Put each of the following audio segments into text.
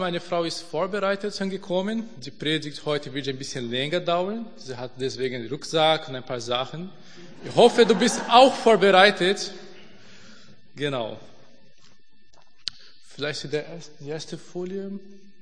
Meine Frau ist vorbereitet angekommen. Die Predigt heute wird ein bisschen länger dauern. Sie hat deswegen einen Rucksack und ein paar Sachen. Ich hoffe, du bist auch vorbereitet. Genau. Vielleicht die erste Folie.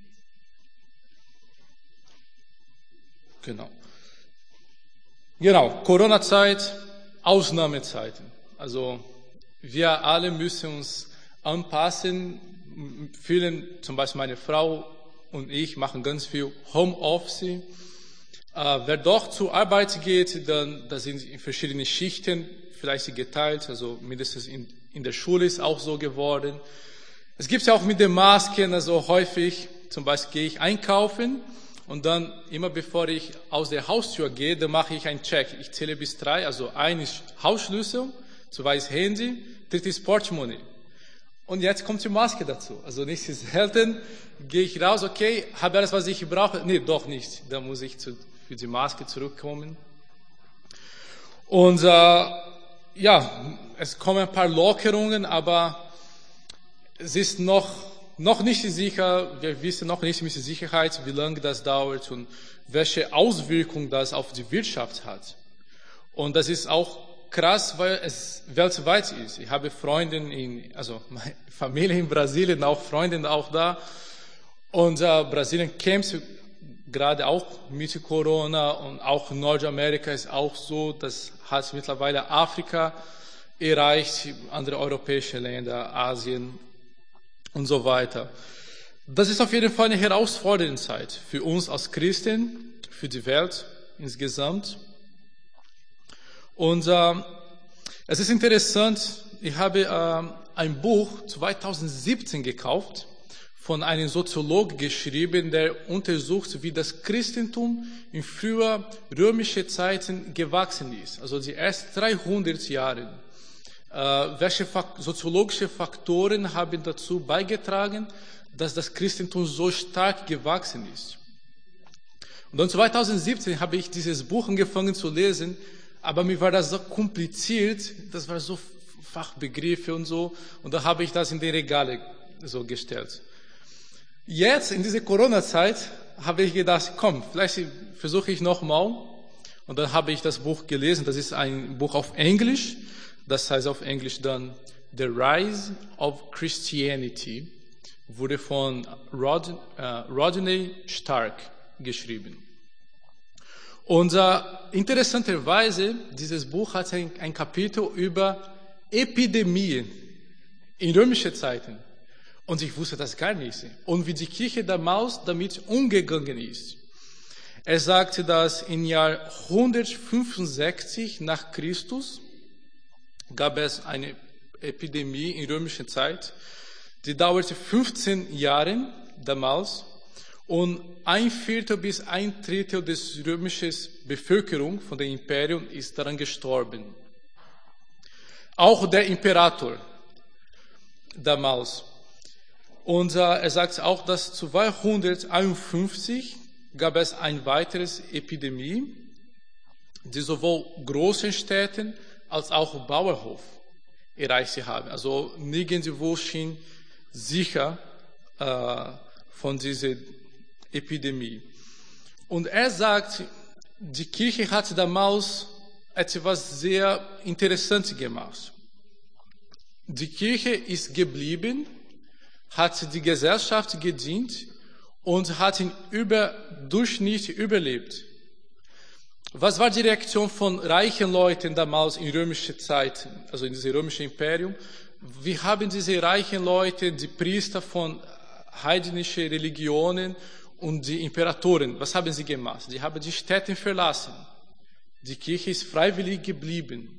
Genau, Corona-Zeit, Ausnahmezeiten. Also wir alle müssen uns anpassen. Viele, zum Beispiel meine Frau und ich, machen ganz viel Homeoffice. Wer doch zur Arbeit geht, dann das sind in verschiedene Schichten vielleicht geteilt. Also mindestens in der Schule ist auch so geworden. Es gibt ja auch mit den Masken, also häufig, zum Beispiel gehe ich einkaufen und dann immer bevor ich aus der Haustür gehe, dann mache ich einen Check. Ich zähle bis 3, also 1 ist Hausschlüssel, 2 ist Handy, 3 ist Portemonnaie. Und jetzt kommt die Maske dazu. Also nicht selten gehe ich raus, okay, habe alles, was ich brauche. Nee, doch nicht. Da muss ich für die Maske zurückkommen. Und es kommen ein paar Lockerungen, aber es ist noch nicht sicher, wir wissen noch nicht mit Sicherheit, wie lange das dauert und welche Auswirkungen das auf die Wirtschaft hat. Und das ist auch krass, weil es weltweit ist. Ich habe Freunde also meine Familie in Brasilien, auch Freunde auch da. Und Brasilien kämpft gerade auch mit Corona und auch Nordamerika ist auch so, das hat mittlerweile Afrika erreicht, andere europäische Länder, Asien und so weiter. Das ist auf jeden Fall eine herausfordernde Zeit für uns als Christen, für die Welt insgesamt. Und es ist interessant, ich habe ein Buch 2017 gekauft, von einem Soziologen geschrieben, der untersucht, wie das Christentum in früher römischen Zeiten gewachsen ist, also die ersten 300 Jahre. Welche soziologische Faktoren haben dazu beigetragen, dass das Christentum so stark gewachsen ist? Und dann 2017 habe ich dieses Buch angefangen zu lesen, aber mir war das so kompliziert, das war so Fachbegriffe und so, und da habe ich das in die Regale so gestellt. Jetzt, in dieser Corona-Zeit, habe ich gedacht, komm, vielleicht versuche ich nochmal. Und dann habe ich das Buch gelesen, das ist ein Buch auf Englisch, das heißt auf Englisch dann The Rise of Christianity, wurde von Rodney Stark geschrieben. Und interessanterweise, dieses Buch hat ein Kapitel über Epidemien in römischen Zeiten. Und ich wusste das gar nicht. Und wie die Kirche damals damit umgegangen ist. Er sagte, dass im Jahr 165 nach Christus gab es eine Epidemie in römischer Zeit. Die dauerte 15 Jahre damals. Und 1/4 bis 1/3 des römischen Bevölkerung von dem Imperium ist daran gestorben. Auch der Imperator damals. Und er sagt auch, dass 251 gab es eine weitere Epidemie, die sowohl großen Städten als auch Bauernhof erreicht haben. Also nirgendwo schien sicher von dieser Epidemie. Und er sagt, die Kirche hat damals etwas sehr Interessantes gemacht. Die Kirche ist geblieben, hat die Gesellschaft gedient und hat im Durchschnitt überlebt. Was war die Reaktion von reichen Leuten damals in römischer Zeit, also in diesem römischen Imperium? Wie haben diese reichen Leute, die Priester von heidnischen Religionen und die Imperatoren, was haben sie gemacht? Sie haben die Städte verlassen. Die Kirche ist freiwillig geblieben.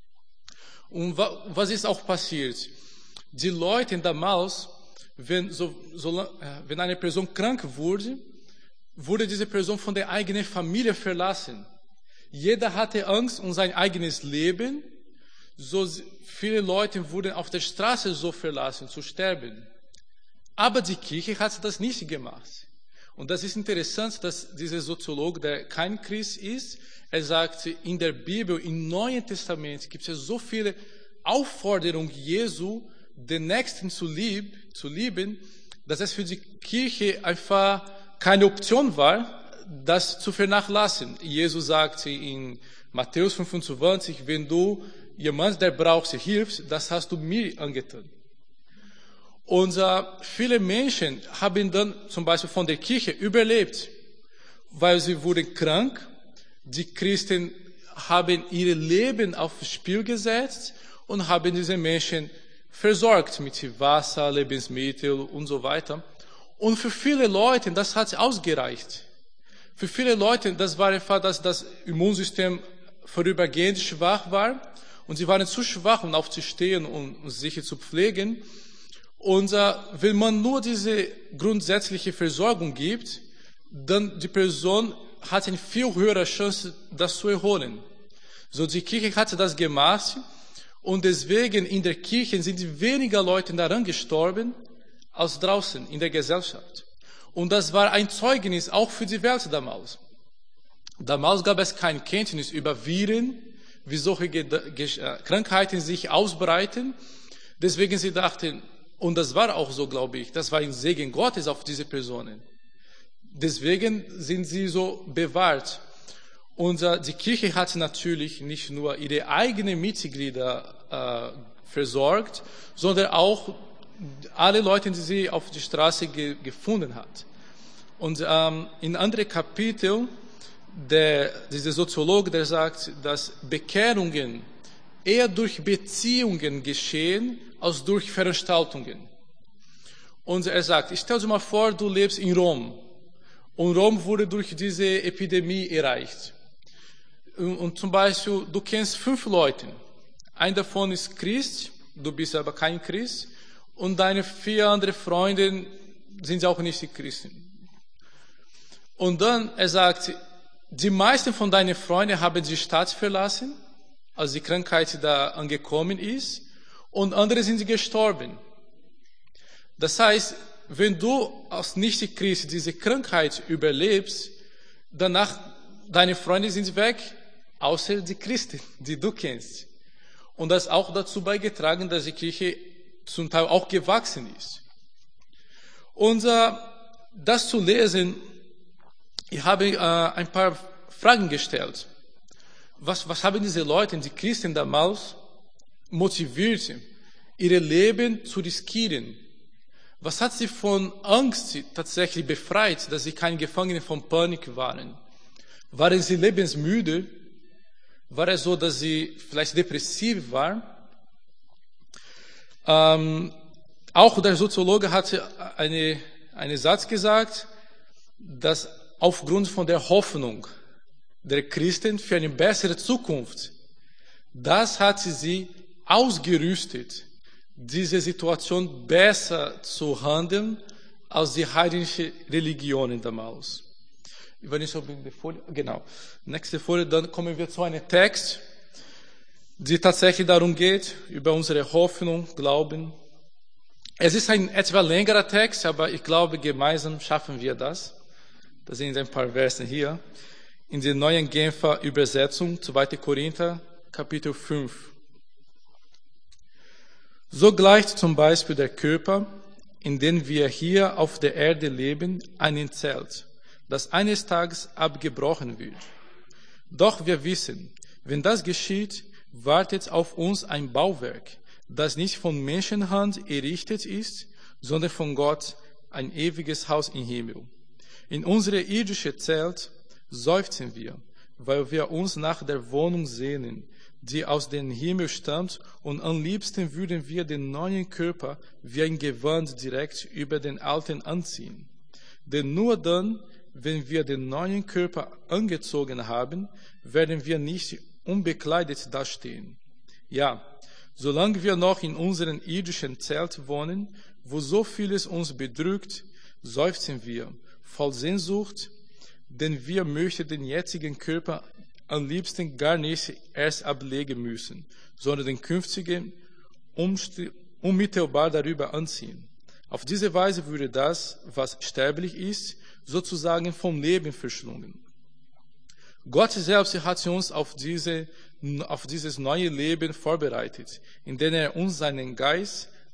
Und was ist auch passiert? Die Leute damals, wenn eine Person krank wurde, wurde diese Person von der eigenen Familie verlassen. Jeder hatte Angst um sein eigenes Leben. So viele Leute wurden auf der Straße so verlassen, zu sterben. Aber die Kirche hat das nicht gemacht. Und das ist interessant, dass dieser Soziologe, der kein Christ ist, er sagt, in der Bibel, im Neuen Testament gibt es so viele Aufforderungen Jesu, den Nächsten zu lieben, dass es für die Kirche einfach keine Option war, das zu vernachlässigen. Jesus sagte in Matthäus 25, wenn du jemand, der braucht, hilfst, das hast du mir angetan. Und viele Menschen haben dann zum Beispiel von der Kirche überlebt, weil sie wurden krank. Die Christen haben ihr Leben aufs Spiel gesetzt und haben diese Menschen versorgt mit Wasser, Lebensmitteln und so weiter. Und für viele Leute, das hat ausgereicht. Für viele Leute, das war einfach, dass das Immunsystem vorübergehend schwach war und sie waren zu schwach, um aufzustehen und sich zu pflegen. Und wenn man nur diese grundsätzliche Versorgung gibt, dann die Person hat eine viel höhere Chance, das zu erholen. So, die Kirche hatte das gemacht und deswegen in der Kirche sind weniger Leute daran gestorben als draußen in der Gesellschaft. Und das war ein Zeugnis auch für die Welt damals. Damals gab es keine Kenntnis über Viren, wie solche Krankheiten sich ausbreiten. Deswegen sie dachten, und das war auch so, glaube ich, das war ein Segen Gottes auf diese Personen. Deswegen sind sie so bewahrt. Und die Kirche hat natürlich nicht nur ihre eigenen Mitglieder versorgt, sondern auch alle Leute, die sie auf die Straße gefunden hat. Und in anderen Kapiteln, dieser Soziologe, der sagt, dass Bekehrungen eher durch Beziehungen geschehen, als durch Veranstaltungen. Und er sagt, stell dir mal vor, du lebst in Rom. Und Rom wurde durch diese Epidemie erreicht. Und zum Beispiel, du kennst 5 Leute. Ein davon ist Christ, du bist aber kein Christ. Und deine 4 andere Freunde sind auch nicht Christen. Und dann, er sagt, die meisten von deinen Freunden haben die Stadt verlassen, als die Krankheit da angekommen ist. Und andere sind gestorben. Das heißt, wenn du als Nicht-Christ diese Krankheit überlebst, danach, deine Freunde sind weg, außer die Christen, die du kennst. Und das auch dazu beigetragen, dass die Kirche zum Teil auch gewachsen ist. Und das zu lesen, ich habe ein paar Fragen gestellt. Was haben diese Leute, die Christen damals, motiviert, ihr Leben zu riskieren? Was hat sie von Angst tatsächlich befreit, dass sie keine Gefangene von Panik waren? Waren sie lebensmüde? War es so, dass sie vielleicht depressiv waren? Auch der Soziologe hatte einen Satz gesagt, dass aufgrund von der Hoffnung der Christen für eine bessere Zukunft, das hat sie ausgerüstet, diese Situation besser zu handeln als die heidnischen Religionen damals. Ich weiß nicht, ob die Folie, genau. Nächste Folie, dann kommen wir zu einem Text, die tatsächlich darum geht, über unsere Hoffnung, Glauben. Es ist ein etwa längerer Text, aber ich glaube, gemeinsam schaffen wir das. Da sind ein paar Verse hier. In der neuen Genfer Übersetzung, 2. Korinther, Kapitel 5. So gleicht zum Beispiel der Körper, in dem wir hier auf der Erde leben, einem Zelt, das eines Tages abgebrochen wird. Doch wir wissen, wenn das geschieht, wartet auf uns ein Bauwerk, das nicht von Menschenhand errichtet ist, sondern von Gott, ein ewiges Haus im Himmel. In unserem irdischen Zelt seufzen wir, weil wir uns nach der Wohnung sehnen, die aus dem Himmel stammt, und am liebsten würden wir den neuen Körper wie ein Gewand direkt über den alten anziehen. Denn nur dann, wenn wir den neuen Körper angezogen haben, werden wir nicht unbekleidet dastehen. Ja, solange wir noch in unserem irdischen Zelt wohnen, wo so vieles uns bedrückt, seufzen wir, voll Sehnsucht, denn wir möchten den jetzigen Körper am liebsten gar nicht erst ablegen müssen, sondern den künftigen unmittelbar darüber anziehen. Auf diese Weise würde das, was sterblich ist, sozusagen vom Leben verschlungen. Gott selbst hat uns auf dieses neue Leben vorbereitet, indem er uns seinen Geist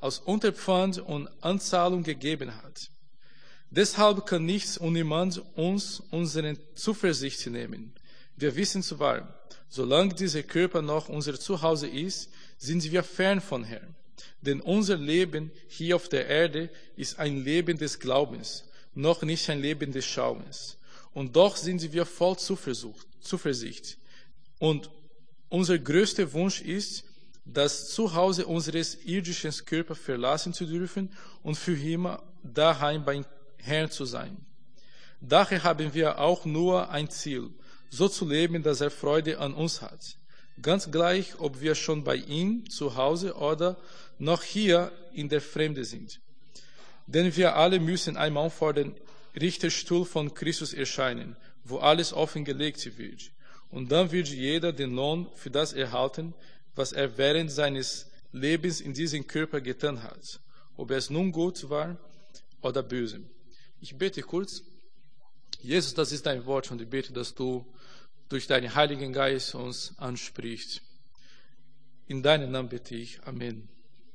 als Unterpfand und Anzahlung gegeben hat. Deshalb kann nichts und niemand uns unsere Zuversicht nehmen. Wir wissen zwar, solange dieser Körper noch unser Zuhause ist, sind wir fern von Herrn. Denn unser Leben hier auf der Erde ist ein Leben des Glaubens, noch nicht ein Leben des Schauens. Und doch sind wir voll Zuversicht. Und unser größter Wunsch ist, das Zuhause unseres irdischen Körpers verlassen zu dürfen und für immer daheim beim Herrn zu sein. Daher haben wir auch nur ein Ziel, so zu leben, dass er Freude an uns hat. Ganz gleich, ob wir schon bei ihm zu Hause oder noch hier in der Fremde sind. Denn wir alle müssen einmal vor den Richterstuhl von Christus erscheinen, wo alles offengelegt wird. Und dann wird jeder den Lohn für das erhalten, was er während seines Lebens in diesem Körper getan hat, ob es nun gut war oder böse. Ich bete kurz. Jesus, das ist dein Wort und ich bete, dass du durch deinen Heiligen Geist uns ansprichst. In deinem Namen bete ich. Amen.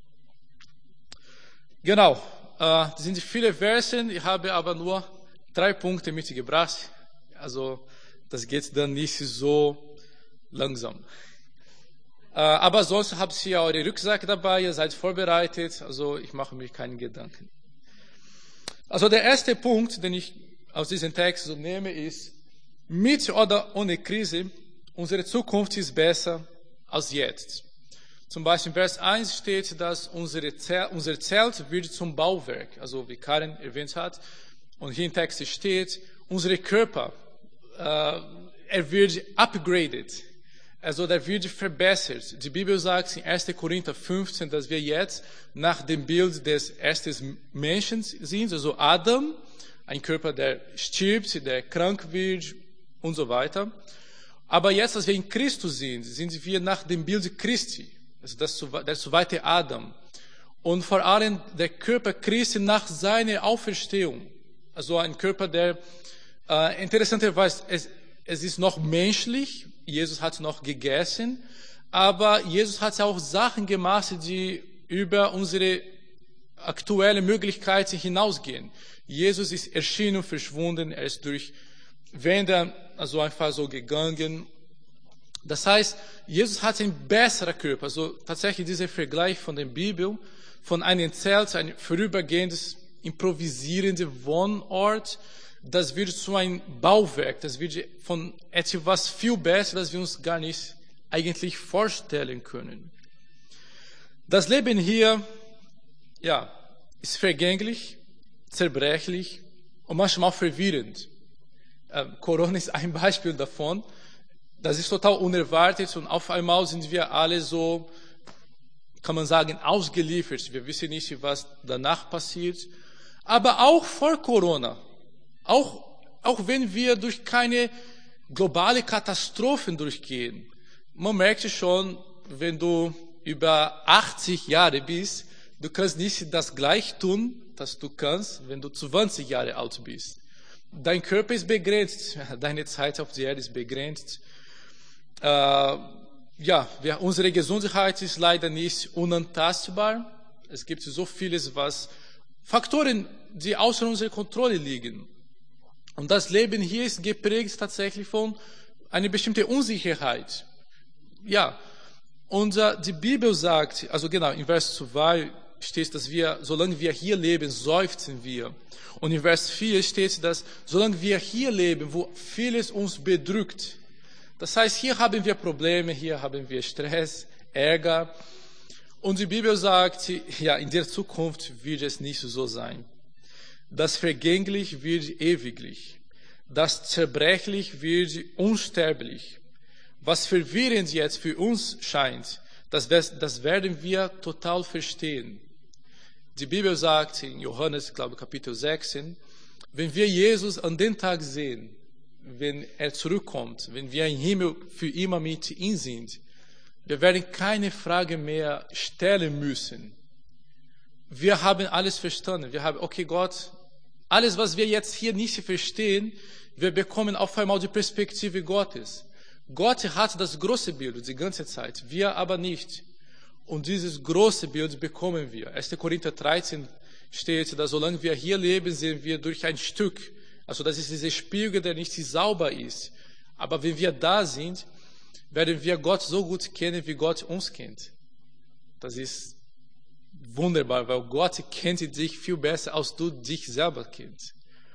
Genau, das sind viele Verse, ich habe aber nur 3 Punkte mitgebracht. Also das geht dann nicht so langsam. Aber sonst habt ihr eure Rucksack dabei, ihr seid vorbereitet, also ich mache mir keine Gedanken. Also der erste Punkt, den ich aus diesem Text so nehme, ist, mit oder ohne Krise, unsere Zukunft ist besser als jetzt. Zum Beispiel in Vers 1 steht, dass unser Zelt wird zum Bauwerk, also wie Karen erwähnt hat. Und hier im Text steht, unser Körper, er wird upgraded, also der wird verbessert. Die Bibel sagt in 1. Korinther 15, dass wir jetzt nach dem Bild des ersten Menschen sind, also Adam, ein Körper, der stirbt, der krank wird und so weiter. Aber jetzt, als wir in Christus sind, sind wir nach dem Bild Christi, also der zweite Adam. Und vor allem der Körper Christi nach seiner Auferstehung. Also ein Körper, der interessanterweise, es ist noch menschlich, Jesus hat noch gegessen, aber Jesus hat auch Sachen gemacht, die über unsere aktuelle Möglichkeiten hinausgehen. Jesus ist erschienen und verschwunden, er ist durch Wände, also einfach so gegangen. Das heißt, Jesus hat einen besseren Körper. Also tatsächlich dieser Vergleich von der Bibel, von einem Zelt, ein vorübergehendes, improvisierendes Wohnort, das wird zu einem Bauwerk, das wird von etwas viel besser, das wir uns gar nicht eigentlich vorstellen können. Das Leben hier, ja, ist vergänglich, zerbrechlich und manchmal verwirrend. Corona ist ein Beispiel davon. Das ist total unerwartet und auf einmal sind wir alle so, kann man sagen, ausgeliefert. Wir wissen nicht, was danach passiert. Aber auch vor Corona, auch wenn wir durch keine globale Katastrophen durchgehen, man merkt schon, wenn du über 80 Jahre bist, du kannst nicht das gleich tun, das du kannst, wenn du 20 Jahre alt bist. Dein Körper ist begrenzt, deine Zeit auf der Erde ist begrenzt. Unsere Gesundheit ist leider nicht unantastbar. Es gibt so vieles, Faktoren, die außer unserer Kontrolle liegen. Und das Leben hier ist geprägt tatsächlich von einer bestimmten Unsicherheit. Ja, und die Bibel sagt, also genau, in Vers 2 steht, dass solange wir hier leben, seufzen wir. Und in Vers 4 steht, dass solange wir hier leben, wo vieles uns bedrückt. Das heißt, hier haben wir Probleme, hier haben wir Stress, Ärger. Und die Bibel sagt, ja, in der Zukunft wird es nicht so sein. Das vergänglich wird ewiglich. Das zerbrechlich wird unsterblich. Was verwirrend jetzt für uns scheint, das werden wir total verstehen. Die Bibel sagt in Johannes, glaube Kapitel 16, wenn wir Jesus an den Tag sehen, wenn er zurückkommt, wenn wir im Himmel für immer mit ihm sind, wir werden keine Frage mehr stellen müssen. Wir haben alles verstanden. Wir haben, okay Gott, alles, was wir jetzt hier nicht verstehen, wir bekommen auf einmal die Perspektive Gottes. Gott hat das große Bild die ganze Zeit, wir aber nicht. Und dieses große Bild bekommen wir. 1. Korinther 13 steht, dass solange wir hier leben, sehen wir durch ein Stück. Also das ist dieser Spiegel, der nicht sauber ist. Aber wenn wir da sind, werden wir Gott so gut kennen, wie Gott uns kennt. Das ist wunderbar, weil Gott kennt dich viel besser, als du dich selber kennst.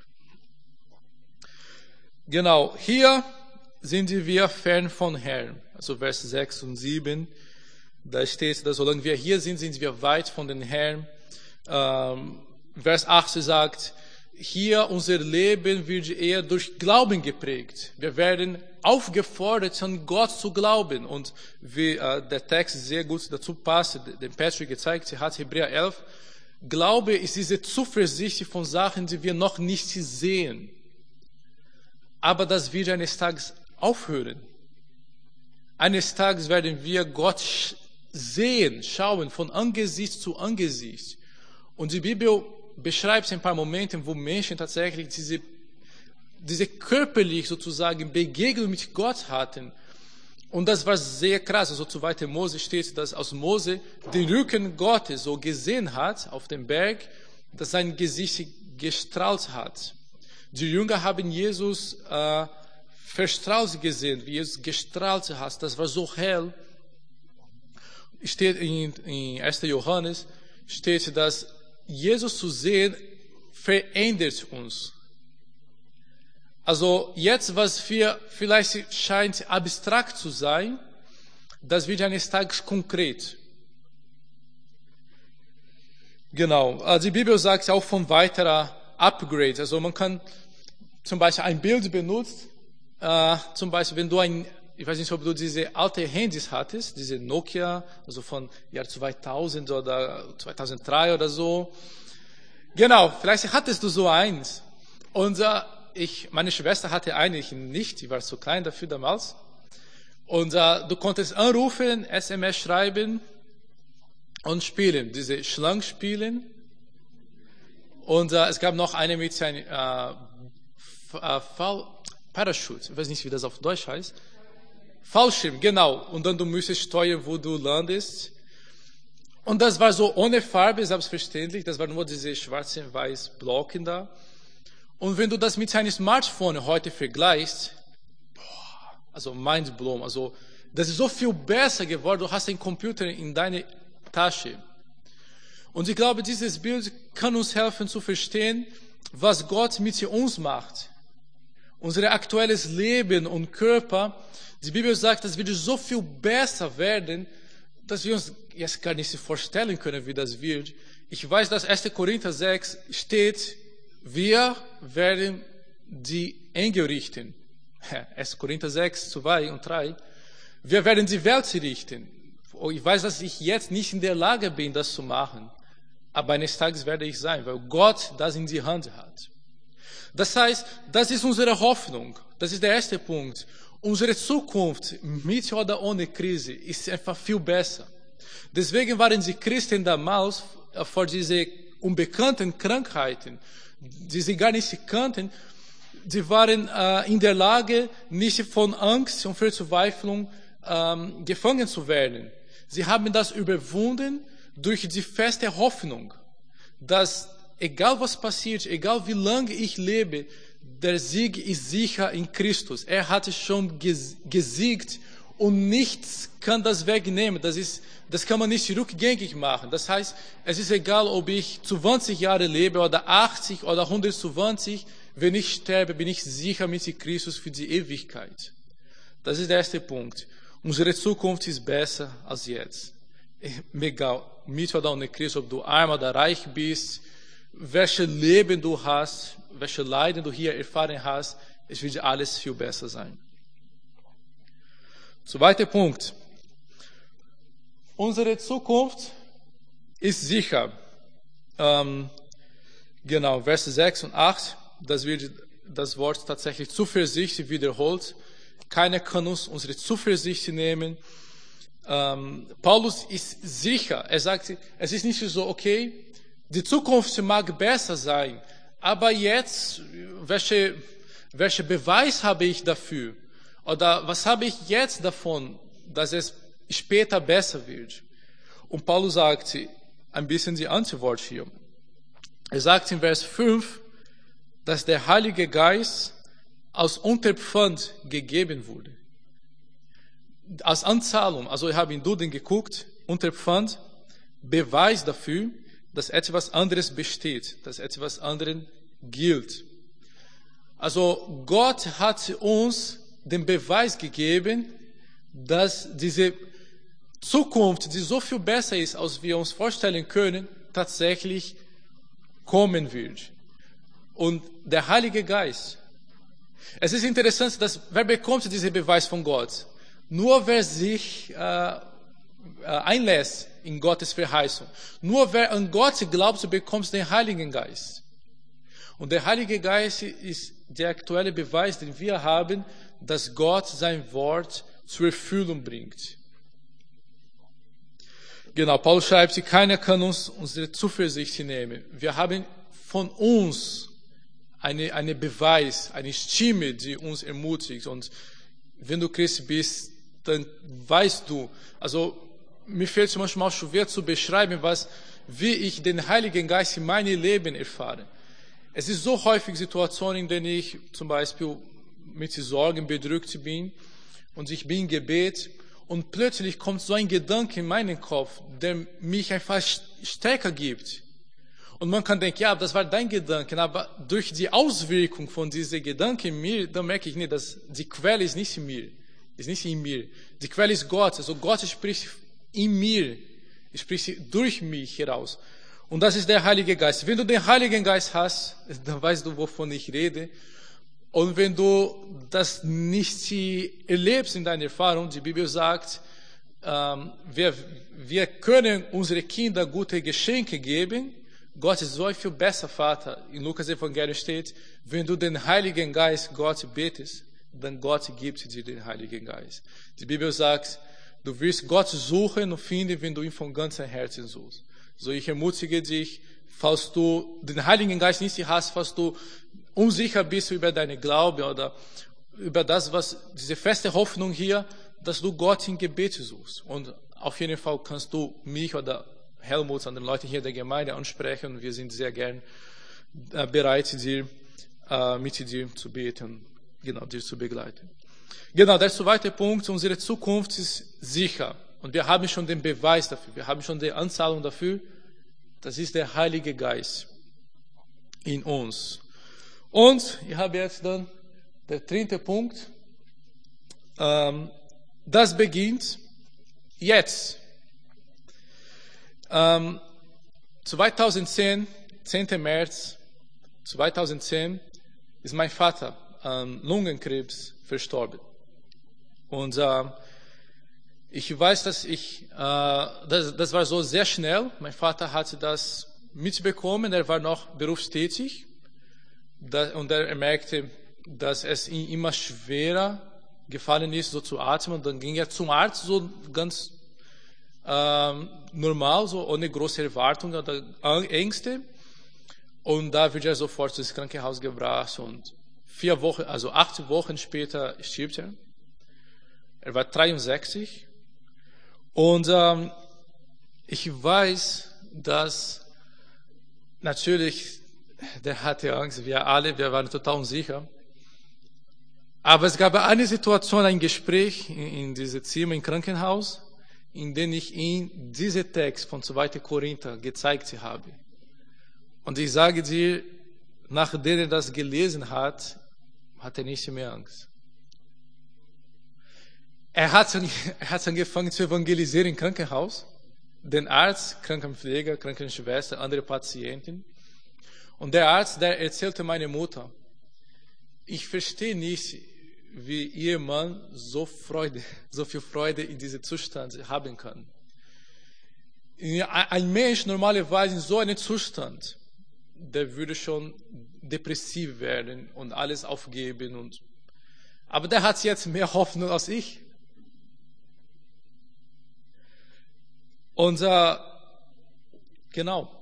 Genau, hier sind wir fern von Herrn. Also Vers 6 und 7, da steht, dass solange wir hier sind, sind wir weit von den Herrn. Vers 8 sagt, hier unser Leben wird eher durch Glauben geprägt. Wir werden aufgefordert, an Gott zu glauben. Und wie der Text sehr gut dazu passt, den Patrick gezeigt hat, Hebräer 11, Glaube ist diese Zuversicht von Sachen, die wir noch nicht sehen. Aber das wird eines Tages aufhören. Eines Tages werden wir Gott sehen, schauen, von Angesicht zu Angesicht. Und die Bibel beschreibt ein paar Momente, wo Menschen tatsächlich diese körperlich sozusagen Begegnung mit Gott hatten. Und das war sehr krass. Also zu 2. Mose steht, dass aus Mose den Rücken Gottes so gesehen hat auf dem Berg, dass sein Gesicht gestrahlt hat. Die Jünger haben Jesus verstrahlt gesehen, wie Jesus gestrahlt hat. Das war so hell. Steht in 1. Johannes, steht, dass Jesus zu sehen verändert uns. Also jetzt, was vielleicht scheint abstrakt zu sein, das wird eines Tages konkret. Genau. Die Bibel sagt auch von weiterer Upgrade. Also man kann zum Beispiel ein Bild benutzen, zum Beispiel wenn du ich weiß nicht, ob du diese alte Handys hattest, diese Nokia, also von Jahr 2000 oder 2003 oder so. Genau, vielleicht hattest du so eins. Und meine Schwester hatte eigentlich nicht, die war zu klein dafür damals. Und du konntest anrufen, SMS schreiben und spielen, diese Schlangen spielen. Und es gab noch eine mit einem Parachute, ich weiß nicht, wie das auf Deutsch heißt. Fallschirm, genau. Und dann du müsstest steuern, wo du landest. Und das war so ohne Farbe, selbstverständlich. Das waren nur diese schwarzen, weißen Blocken da. Und wenn du das mit einem Smartphone heute vergleichst, also mindblown, also das ist so viel besser geworden. Du hast einen Computer in deiner Tasche. Und ich glaube, dieses Bild kann uns helfen zu verstehen, was Gott mit uns macht. Unser aktuelles Leben und Körper, die Bibel sagt, das wird so viel besser werden, dass wir uns jetzt gar nicht vorstellen können, wie das wird. Ich weiß, dass 1. Korinther 6 steht, wir werden die Engel richten. 1. Korinther 6, 2 und 3. Wir werden die Welt richten. Ich weiß, dass ich jetzt nicht in der Lage bin, das zu machen. Aber eines Tages werde ich sein, weil Gott das in die Hand hat. Das heißt, das ist unsere Hoffnung. Das ist der erste Punkt. Unsere Zukunft mit oder ohne Krise ist einfach viel besser. Deswegen waren die Christen damals vor diese unbekannten Krankheiten, die sie gar nicht kannten, sie waren in der Lage, nicht von Angst und Verzweiflung gefangen zu werden. Sie haben das überwunden durch die feste Hoffnung, dass egal was passiert, egal wie lange ich lebe, der Sieg ist sicher in Christus. Er hat schon gesiegt und nichts kann das wegnehmen. Das kann man nicht rückgängig machen. Das heißt, es ist egal, ob ich 20 Jahre lebe oder 80 oder 120. Wenn ich sterbe, bin ich sicher mit Christus für die Ewigkeit. Das ist der erste Punkt. Unsere Zukunft ist besser als jetzt. Egal, mit oder ohne Christus, ob du arm oder reich bist, welches Leben du hast, welche Leiden du hier erfahren hast, es wird alles viel besser sein. Zweiter Punkt. Unsere Zukunft ist sicher. Genau, Verse 6 und 8, das wird das Wort tatsächlich Zuversicht wiederholt. Keiner kann uns unsere Zuversicht nehmen. Paulus ist sicher. Er sagt, es ist nicht so, okay, die Zukunft mag besser sein, aber jetzt, welchen Beweis habe ich dafür? Oder was habe ich jetzt davon, dass es später besser wird? Und Paulus sagt ein bisschen die Antwort hier. Er sagt in Vers 5, dass der Heilige Geist als Unterpfand gegeben wurde. Als Anzahlung, also ich habe in Duden geguckt, Unterpfand, Beweis dafür, dass etwas anderes besteht, dass etwas anderes gilt. Also Gott hat uns den Beweis gegeben, dass diese Zukunft, die so viel besser ist, als wir uns vorstellen können, tatsächlich kommen wird. Und der Heilige Geist. Es ist interessant, dass wer bekommt diesen Beweis von Gott? Nur wer sich einlässt in Gottes Verheißung. Nur wer an Gott glaubt, bekommt den Heiligen Geist. Und der Heilige Geist ist der aktuelle Beweis, den wir haben, dass Gott sein Wort zur Erfüllung bringt. Genau, Paulus schreibt, keiner kann uns unsere Zuversicht nehmen. Wir haben von uns eine Beweis, eine Stimme, die uns ermutigt. Und wenn du Christ bist, dann weißt du, also mir fällt es manchmal schwer zu beschreiben, wie ich den Heiligen Geist in meinem Leben erfahre. Es ist so häufig Situationen, in denen ich zum Beispiel mit Sorgen bedrückt bin und ich bin im Gebet und plötzlich kommt so ein Gedanke in meinen Kopf, der mich einfach stärker gibt. Und man kann denken, ja, das war dein Gedanke, aber durch die Auswirkung von diesem Gedanken in mir, dann merke ich nicht, dass die Quelle ist nicht in mir. Ist nicht in mir. Die Quelle ist Gott. Also Gott spricht in mir, spricht durch mich heraus. Und das ist der Heilige Geist. Wenn du den Heiligen Geist hast, dann weißt du, wovon ich rede. Und wenn du das nicht erlebst in deiner Erfahrung, die Bibel sagt, wir können unsere Kinder gute Geschenke geben. Gott ist so ein viel besser Vater. In Lukas Evangelium steht, wenn du den Heiligen Geist Gott betest, dann Gott gibt dir den Heiligen Geist. Die Bibel sagt, du wirst Gott suchen und finden, wenn du ihn von ganzem Herzen suchst. So, ich ermutige dich, falls du den Heiligen Geist nicht hast, falls du unsicher bist über deine Glaube oder über diese feste Hoffnung hier, dass du Gott im Gebet suchst. Und auf jeden Fall kannst du mich oder Helmut und den Leuten hier der Gemeinde ansprechen und wir sind sehr gern bereit, mit dir zu beten, genau, dir zu begleiten. Genau, der zweite Punkt, unsere Zukunft ist sicher. Und wir haben schon den Beweis dafür, wir haben schon die Anzahlung dafür, das ist der Heilige Geist in uns. Und ich habe jetzt dann der dritte Punkt, das beginnt jetzt. 2010, 10. März 2010, ist mein Vater an Lungenkrebs verstorben. Und ich weiß, dass das war so sehr schnell. Mein Vater hatte das mitbekommen, er war noch berufstätig. Und er merkte, dass es ihm immer schwerer gefallen ist, so zu atmen. Und dann ging er zum Arzt, so ganz normal, so ohne große Erwartungen oder Ängste. Und da wird er sofort ins Krankenhaus gebracht. Und 8 Wochen später stirbt er. Er war 63. Und ich weiß, dass natürlich, der hatte Angst, wir waren total unsicher. Aber es gab eine Situation, ein Gespräch in diesem Zimmer im Krankenhaus, in dem ich ihm diesen Text von 2. Korinther gezeigt habe. Und ich sage dir, nachdem er das gelesen hat, hat er nicht mehr Angst. Er hat angefangen zu evangelisieren im Krankenhaus, den Arzt, Krankenpfleger, Krankenschwester, andere Patienten. Und der Arzt, der erzählte meiner Mutter, ich verstehe nicht, wie ihr Mann so viel Freude in diesem Zustand haben kann. Ein Mensch normalerweise in so einem Zustand, der würde schon depressiv werden und alles aufgeben. Aber der hat jetzt mehr Hoffnung als ich. Und genau,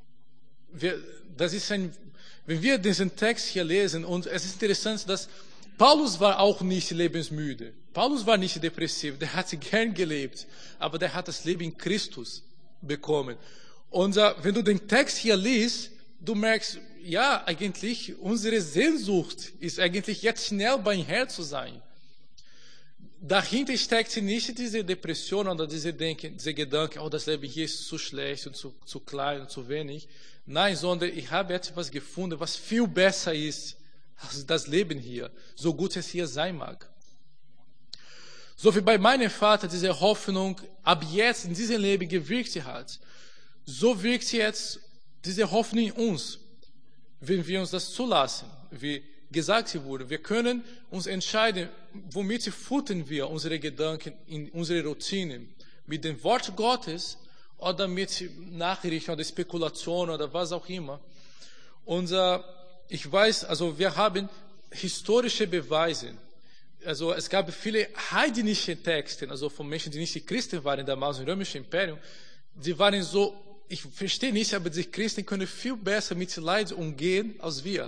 wenn wir diesen Text hier lesen, und es ist interessant, dass Paulus war auch nicht lebensmüde. Paulus war nicht depressiv, der hat gern gelebt, aber der hat das Leben in Christus bekommen. Und wenn du den Text hier liest, du merkst, ja, eigentlich unsere Sehnsucht ist eigentlich jetzt schnell beim Herrn zu sein. Dahinter steckt nicht diese Depression oder diese Gedanke, oh, das Leben hier ist zu schlecht und zu klein und zu wenig. Nein, sondern ich habe etwas gefunden, was viel besser ist als das Leben hier, so gut es hier sein mag. So wie bei meinem Vater diese Hoffnung ab jetzt in diesem Leben gewirkt hat, so wirkt jetzt diese Hoffnung in uns, wenn wir uns das zulassen, wie gesagt wurde. Wir können uns entscheiden, womit füttern wir unsere Gedanken in unsere Routinen, mit dem Wort Gottes oder mit Nachrichten oder Spekulationen oder was auch immer. Und ich weiß, also wir haben historische Beweise. Also es gab viele heidnische Texte, also von Menschen, die nicht Christen waren damals im römischen Imperium, die waren so, ich verstehe nicht, aber die Christen können viel besser mit Leid umgehen als wir.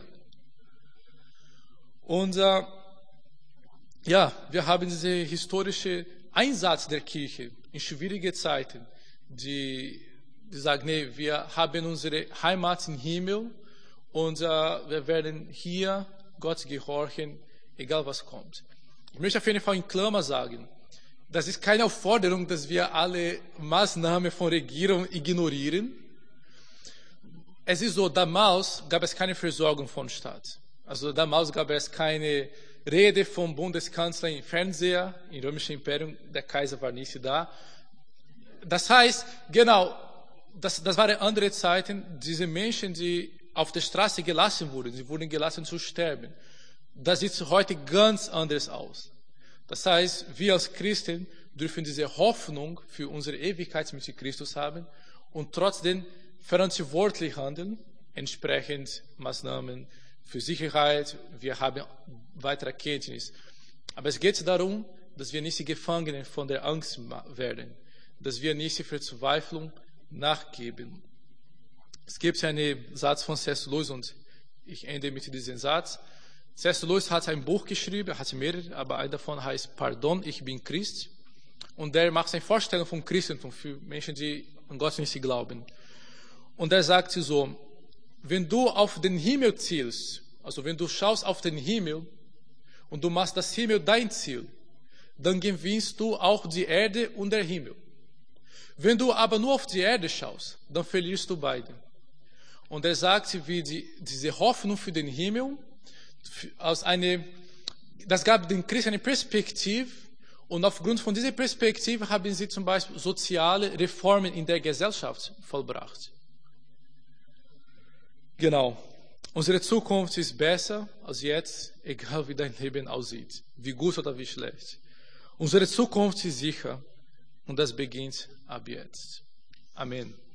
Und ja, wir haben diesen historischen Einsatz der Kirche in schwierigen Zeiten, die sagen, nee, wir haben unsere Heimat im Himmel und wir werden hier Gott gehorchen, egal was kommt. Ich möchte auf jeden Fall in Klammer sagen, das ist keine Aufforderung, dass wir alle Maßnahmen von Regierung ignorieren. Es ist so, damals gab es keine Versorgung von Staat. Also damals gab es keine Rede vom Bundeskanzler im Fernseher, im römischen Imperium, der Kaiser war nicht da. Das heißt, genau, das waren andere Zeiten, diese Menschen, die auf der Straße gelassen wurden, sie wurden gelassen zu sterben. Das sieht heute ganz anders aus. Das heißt, wir als Christen dürfen diese Hoffnung für unsere Ewigkeit mit Christus haben und trotzdem verantwortlich handeln, entsprechend Maßnahmen für Sicherheit. Wir haben weitere Kenntnis. Aber es geht darum, dass wir nicht die Gefangenen von der Angst werden, dass wir nicht die Verzweiflung nachgeben. Es gibt einen Satz von C.S. Lewis und ich ende mit diesem Satz. C.S. Lewis hat ein Buch geschrieben, er hat mehrere, aber ein davon heißt Pardon, ich bin Christ. Und der macht eine Vorstellung vom Christentum für Menschen, die an Gott nicht glauben. Und er sagt so, wenn du auf den Himmel zielst, also wenn du schaust auf den Himmel und du machst das Himmel dein Ziel, dann gewinnst du auch die Erde und der Himmel. Wenn du aber nur auf die Erde schaust, dann verlierst du beide. Und er sagt, wie diese Hoffnung für den Himmel, das gab den Christen eine Perspektive und aufgrund von dieser Perspektive haben sie zum Beispiel soziale Reformen in der Gesellschaft vollbracht. Genau. Unsere Zukunft ist besser als jetzt, egal wie dein Leben aussieht, wie gut oder wie schlecht. Unsere Zukunft ist sicher und das beginnt ab jetzt. Amen.